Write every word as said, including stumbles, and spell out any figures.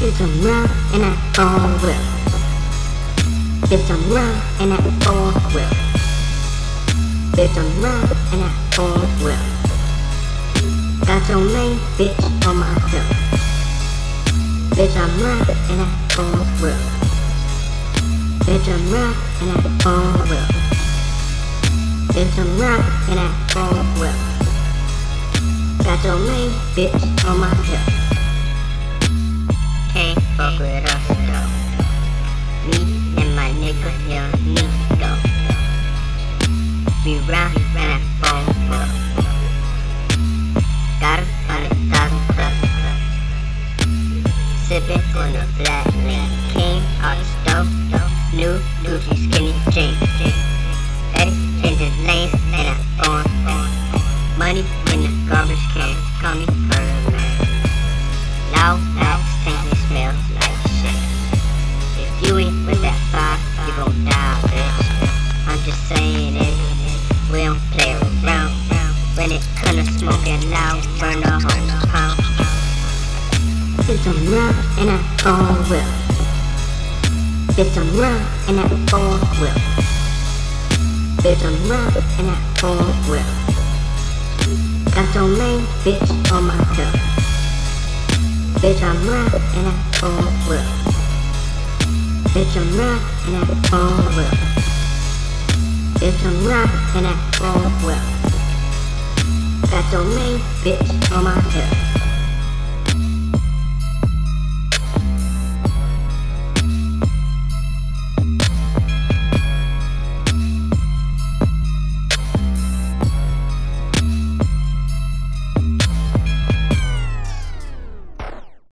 Bitch, I'm round and that four wheel. Bitch, I'm round and that four wheel. Bitch, I'm round and that four wheel. Got your main bitch on my hip. Bitch, I'm round and that four wheel. Bitch, I'm round and that four wheel. Bitch, I'm round and that four wheel. Got your main bitch on my hip. Can't fuck with us though. Me and my nigga Lil Nico. We round and that four wheel. Got a hundred thousand plus. Sippin' on the black lean. Came out the stove. New Gucci skinny jeans. Eddie changing lanes and I on. Money in the garbage can. Call me Birdman. Loud ass think it smells like shit. If you ain't with that fire, you gon' die, bitch. I'm just saying it. We don't play around. When it comes to smoking loud, burn the whole pound. Bitch, I'm round and that four wheel. Bitch, I'm round and that four wheel. Bitch, I'm round and that four wheel. Got your main bitch on my hip. Bitch, I'm round and that four wheel. Bitch, I'm round and that four wheel. Bitch, I'm round and that four wheel. Got your main bitch on my hip.